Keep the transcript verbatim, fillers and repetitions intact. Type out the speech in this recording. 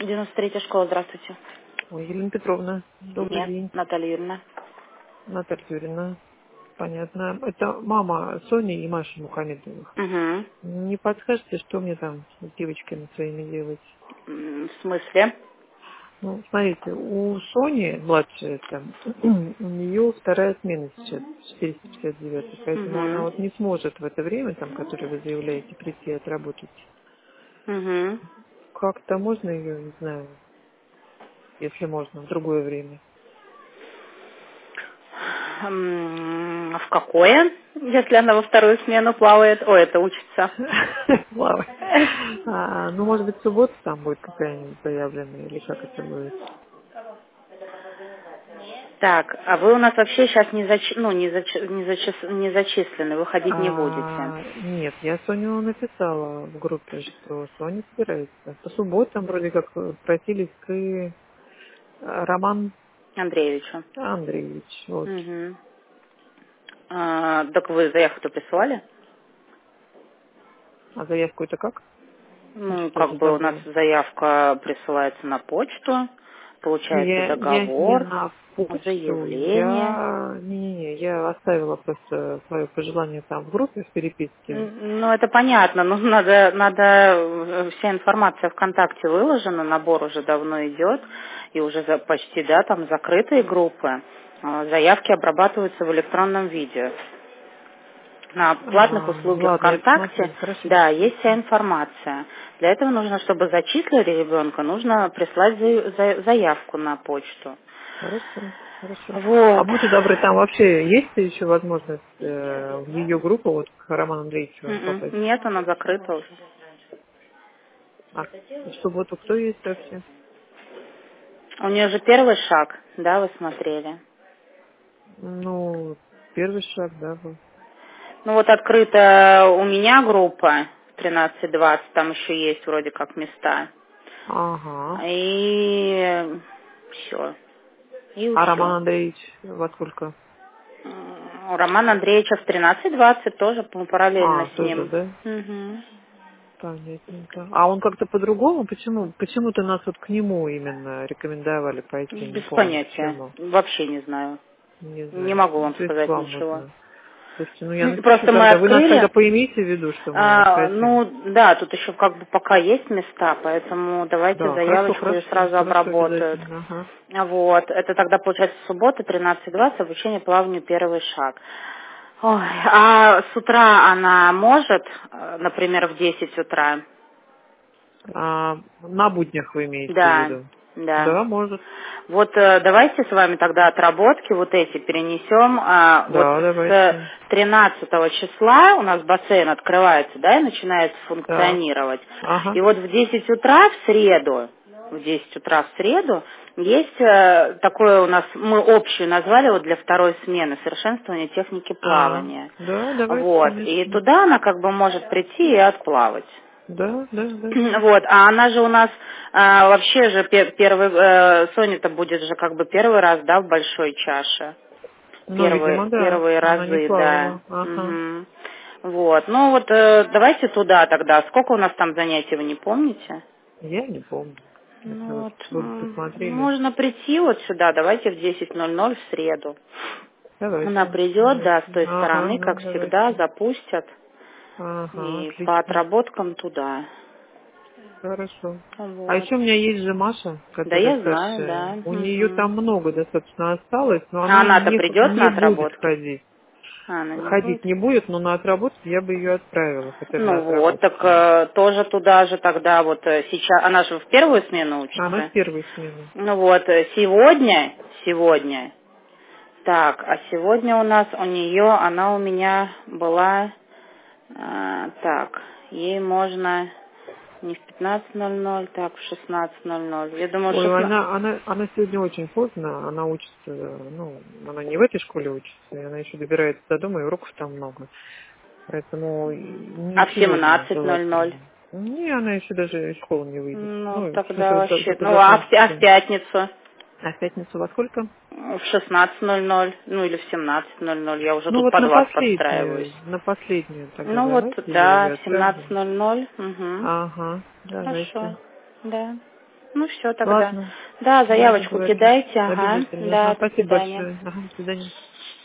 девяносто третья школа, здравствуйте. Ой, Елена Петровна, добрый Нет, день. Наталья Юрьевна. Наталья Юрьевна, понятно. Это мама Сони и Маши Мухамедовых. Угу. Не подскажете, что мне там с девочками своими делать? В смысле? Ну, смотрите, у Сони, младшая там, у нее вторая смена сейчас, четыреста пятьдесят девять, поэтому она Угу. вот не сможет в это время, там, которое вы заявляете, прийти отработать. Угу. Как-то можно ее, не знаю, если можно, в другое время? В какое? Если она во вторую смену плавает. Ой, это учится. Плавать. А, ну, может быть, в субботу там будет какая-нибудь заявленная, или как это будет? Так, а вы у нас вообще сейчас не, зач... ну, не, зач... не, зачис- не зачислены, выходить не будете. А, нет, я Соню написала в группе, что Соня собирается. По субботам вроде как просились к э, Роман Андреевичу. Андреевич. Вот. Угу. А, так вы заявку-то присылали? А заявку это как? Я Ну, что-то как уже бы у нас забыла. связка присылается на почту, получается Я, я не договор, на почту, заявление. я не-не-не, я оставила просто свое пожелание там в группе в переписке. М, Ну, это понятно, но надо, надо, э, вся информация ВКонтакте выложена, набор уже давно идет, и уже за- почти, да, там закрытые группы. А, Заявки обрабатываются в электронном виде. На платных А, услугах ладно, я ВКонтакте, посмотрю, хорошо. да, есть вся информация. Для этого нужно, чтобы зачислили ребенка, нужно прислать за- за- заявку на почту. Хорошо, хорошо. А Вот. будьте добры, там вообще есть ли еще возможность э, в ее группу, вот к Роману Андреевичу М-м. попасть? Нет, она закрыта уже. А в субботу кто есть вообще? У нее же первый шаг, да, вы смотрели. Ну, первый шаг, да, был. Ну вот открыта у меня группа тринадцать двадцать, там еще есть вроде как места. Ага. И все. И А Роман все. Андреевич во сколько? У Романа Андреевича в тринадцать двадцать тоже по- параллельно А, с тоже, ним. да? Мгм. Понятненько. А он как-то по-другому? Почему? Почему-то нас вот к нему именно рекомендовали пойти, не Без помню понятия. почему. Вообще не знаю. Не Не знаю. могу Ну, вам то есть к сказать вам ничего. можно. Слушайте, ну я М, напишу Просто мы тогда. Вы нас тогда открыли. поимите в виду, что мы вот А, хотим. ну, да, тут еще как бы пока есть места, поэтому давайте Да, хорошо, заявочку ее хорошо, сразу хорошо, обработают. обязательно. Ага. Вот, это тогда получается суббота, тринадцать двадцать, обучение плаванию первый шаг. Ой, а с утра она может, э, например, в десять утра? А, на буднях вы имеете в Да, виду? да. Да, может. Вот э, давайте с вами тогда отработки вот эти перенесем. а, вот Да, с давайте. тринадцатого числа у нас бассейн открывается, да, и начинает Так. функционировать. Ага. И вот в десять утра в среду, в десять утра в среду, есть э, такое у нас, мы общую назвали вот для второй смены, совершенствование техники А, плавания. да, давайте, Вот, и конечно. туда она как бы может прийти и отплавать. Да, да, да, да. Вот, а она же у нас а, вообще же пер- первый, э, Соня-то будет же как бы первый раз, да, в большой чаше. Ну, Первые, видимо, да. первые Она не разы, да. плавала. Ага. Мгм. Вот, ну вот э, давайте туда тогда. Сколько у нас там занятий, вы не помните? Я не помню. Это Ну вот, вот, вы бы м, посмотрели. можно прийти вот сюда, давайте в десять ноль ноль в среду. Она Давайте, придет, да, давайте. с той Ага, стороны, ага, как всегда, давайте. запустят. Ага, И по отлично. отработкам туда. Хорошо. А Вот. еще у меня есть же Маша, Да, которая я знаю, старшая. да. У нее Мгм. там много достаточно осталось, но А она она-то не, придет на не будет отработки? ходить. А, она не будет? Ходить не будет, но на отработку я бы ее отправила, хотя бы на Ну вот, так отработку. э, тоже туда же тогда вот э, сейчас, она же в первую смену Она учится. с первой смены. Ну вот, э, сегодня, сегодня, так, а сегодня у нас, у нее, она у меня была, э, так, ей можно не в пятнадцать ноль ноль, так, в шестнадцать ноль ноль. Я думаю, Ой, шестнадцать. она, она, она сегодня очень поздно, она учится, ну, она не в этой школе учится, и она еще добирается до дома, и уроков там много. Поэтому не А в сегодня семнадцать ноль ноль? желательно. Не, она еще даже из школы не выйдет. Ну, Ну, в тогда смысле, вообще, только ну, а в, закончит а в день. пятницу? А в пятницу во сколько? В шестнадцать ноль ноль, ну или в семнадцать ноль ноль, я уже Ну тут вот под на вас подстраиваюсь. последнюю, на последнюю тогда Ну вот, давайте, я да, ее в семнадцать отправлю. ноль ноль, угу. Ага, Хорошо, давайте. да. Ну, все тогда. Ладно. Да, заявочку Ладно, кидайте, ага. обязательно. Да, Ага, до спасибо свидания. большое. Ага, до свидания.